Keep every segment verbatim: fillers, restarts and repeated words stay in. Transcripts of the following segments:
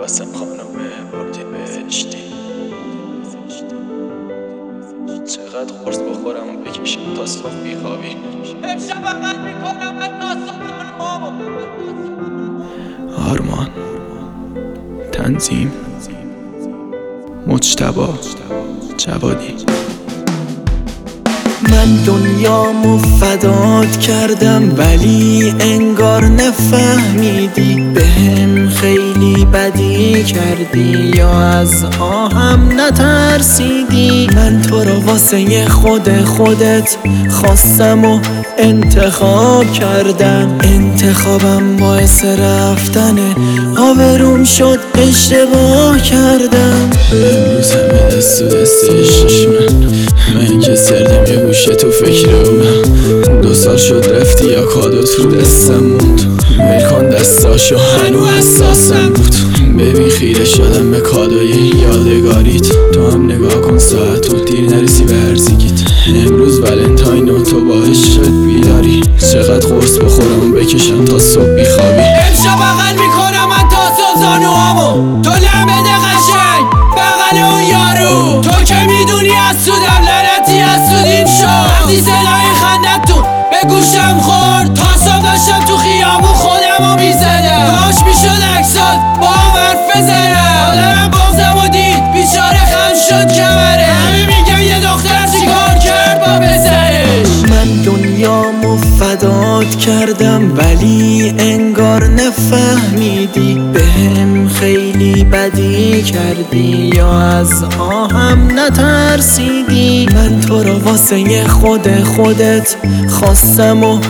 واسم خانم بردی بهشتی. چقدر قرص بخورم و بکشم تا صبح بیخوابی. امشب بغل میکنم من داستان مامو. آرمان، تنظیم، مجتبی جوادی. من دنیامو فدات کردم ولی انگار نفهمیدی، بهم خیلی بدی کردی یا از آهم نترسیدی. من تو رو واسه خود خودت خواستم و انتخاب کردم، انتخابم باعث رفتنه، آبروم شد اشتباه کردم. امروز همه دست تو دست عشقشونن، من که سردم یه گوشه تو فکر اونم. دو سال شد رفتی یا کادو تو دستم موند، ول کن دستاشو هنو حساسم بود. ببین خیره شدم به کادوی یادگاریت، تو هم نگاه کن ساعت و دیر نرسی به هرزگیت. امروز ولنتاین و تو باعث شد بیداری، چقدر قرص بخورم و بکشم تا صبح بیخوابی. امشب بغل میکنم من تا زانوامو، تو لم بده قشنگ بغل اون یارو. تو که میدونی از سودم لعنتی از سودیم شد، وقتی صدای خندتون به گوشم خورد، تاسم داشتم تو خیابون خودمو میزدم. کاش میشد اکسات با هم حرف بزنم، مادرم بغزمو دید بیچاره خم شد کمره. همه میگن یه دختر چیکار کرد با پسرش. من دنیامو فدات کردم ولی انگار نفهمیدی، بهم خیلی بدی کردی یا از آهم نترسیدی. من تو رو واسه خود خودت خواستم و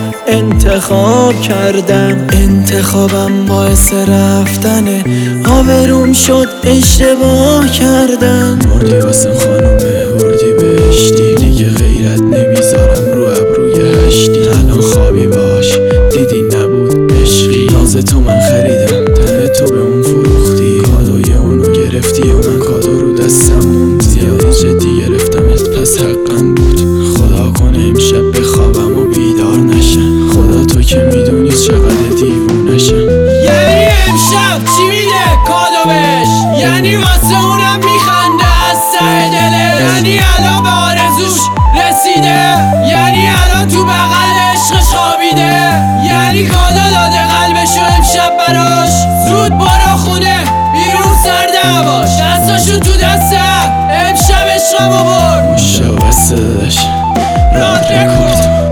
انتخاب کردم، انتخابم باعث رفتنه، آبروم شد اشتباه کردم. بردی واسم خانم بردی بهشتی، دیگه غیرت نمیذارم رو ابروی هشتی. الان خوابی باش دیدی نبود عشقی، ناز تو من خریدم تن تو به اون فروختی. کادوی اونو گرفتی و من کادو رو دستم موند، زیادی جدی گرفتمت پس حقم بود. خدا کنه امشب بخوابم و بیدار نشم، خدا تو که میدونی چقدر دیوونه شم. یعنی امشب چی میده کادو بهش، یعنی واسه اونم میخنده از ته دله، یعنی الان به آرزوش رسیده، یعنی الان تو بغل عشقش خوابیده، یعنی کادو داده قلبشو امشب براش. زود برو خونه بیرون سر دعواش، دستاشو تو دستم امشب عشقمو برد. مشتبه بسته داداش راد رکورد.